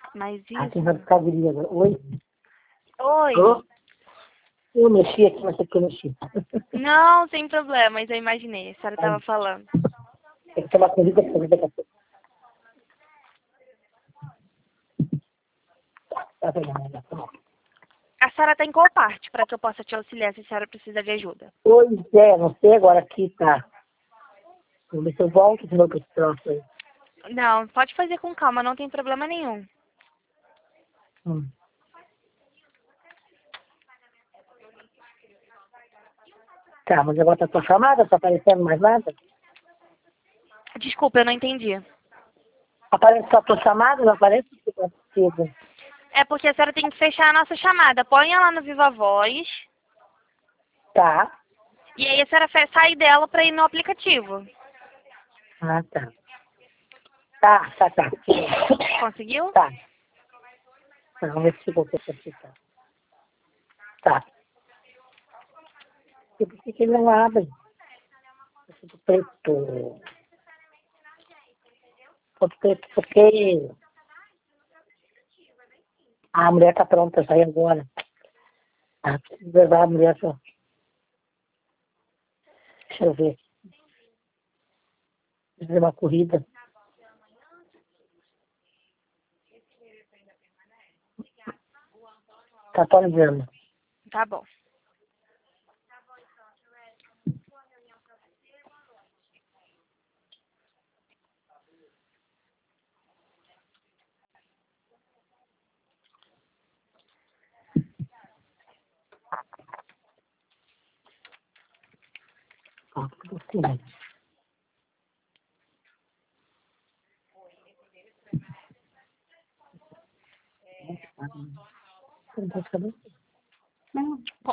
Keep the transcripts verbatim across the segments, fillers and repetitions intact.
Mas Ah, isso... quem vai ficar viria agora? Oi? Oi. Tô? Eu mexi aqui, mas que eu mexi. Não, sem problema, mas eu imaginei. A senhora Ai, estava falando. tem que tomar corrida pra daqui a pouco. Tá pegando, tá bom. A senhora está em qual parte para que eu possa te auxiliar se a senhora precisa de ajuda? Pois é, não sei agora aqui, tá. Vamos ver se eu volto de novo pra esse troço aí. Não, pode fazer com calma, não tem problema nenhum. Hum. Tá, mas agora tá tua chamada, tá aparecendo mais nada? Desculpa, eu não entendi. Aparece só a tua chamada, não aparece o que tá acontecendo? É porque a senhora tem que fechar a nossa chamada. Põe ela no Viva Voz Tá. e aí a senhora fe- sai dela para ir no aplicativo. Ah, tá. Tá, tá, tá. Conseguiu? Tá. Tá, vamos ver se você aqui, tá. Tá. E por que que ele não abre? Ponto preto. Ponto preto, porque a mulher tá pronta, sai agora. Ah, preciso levar a mulher só. Deixa eu ver. Fazer uma corrida. Tá atualizando. Tá bom. Ó, tudo assim. Você não pode saber? Não. Co-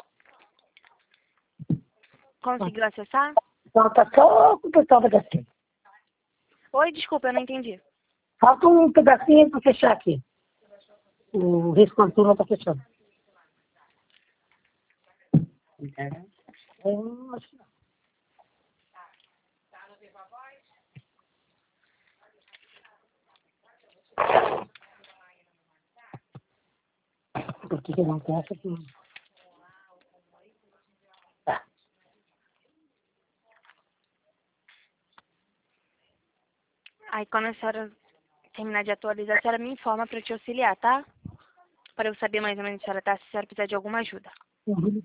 Conseguiu acessar? Então tá só o pessoal vai descer. Oi, desculpa, eu não entendi. Falta um pedacinho pra fechar aqui. O risco antônio tá fechando. É, acho que não. Por que que não tem essa aqui? Tá. Aí quando a senhora terminar de atualizar, a senhora me informa para eu te auxiliar, tá? Para eu saber mais ou menos se a senhora tá, se a senhora precisar de alguma ajuda. Uhum.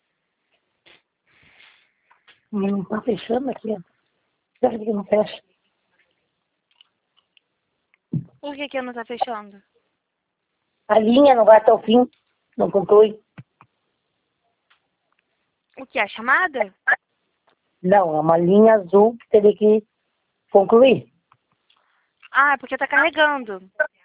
Não tá fechando aqui, ó. Será que não fecha? Por que que não tá fechando? A linha não vai até o fim. Não conclui. O que? A chamada? Não, é uma linha azul que teria que concluir. Ah, é porque tá carregando.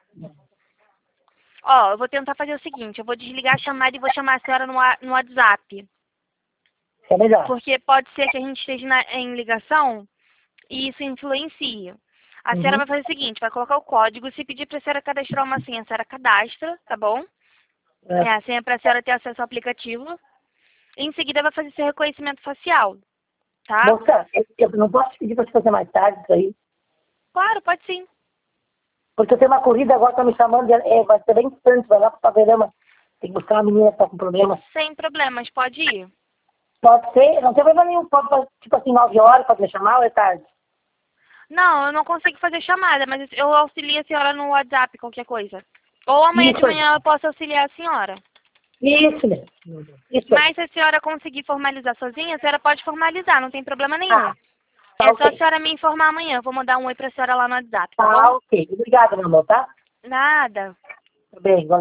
Ó, eu vou tentar fazer o seguinte, eu vou desligar a chamada e vou chamar a senhora no, wa- no WhatsApp. É melhor. Porque pode ser que a gente esteja na- em ligação e isso influencia. A senhora Uhum. vai fazer o seguinte, vai colocar o código, se pedir pra senhora cadastrar uma senha, a senhora cadastra, tá bom? É. É a senha pra senhora ter acesso ao aplicativo. Em seguida vai fazer seu reconhecimento facial, tá? Moça, eu, eu não posso pedir para te fazer mais tarde isso aí. Claro, pode sim. Porque eu tenho uma corrida agora, tá me chamando, de, é, vai ser bem distante, vai lá pro Paverama. Tem que buscar uma menina que tá com problema. Sem problemas, pode ir. Pode ser, não tem problema nenhum, pode, pode, tipo assim, nove horas, pode me chamar ou é tarde? Não, eu não consigo fazer chamada, mas eu auxilio a senhora no WhatsApp, qualquer coisa. Ou amanhã de Isso aí. manhã eu posso auxiliar a senhora. Isso mesmo. Isso aí. Mas se a senhora conseguir formalizar sozinha, a senhora pode formalizar, não tem problema nenhum. Ah, tá É só a ok. senhora me informar amanhã. Eu vou mandar um oi pra senhora lá no WhatsApp, tá Tá bom? ok. Obrigada, meu amor, tá? Nada. Tá bem,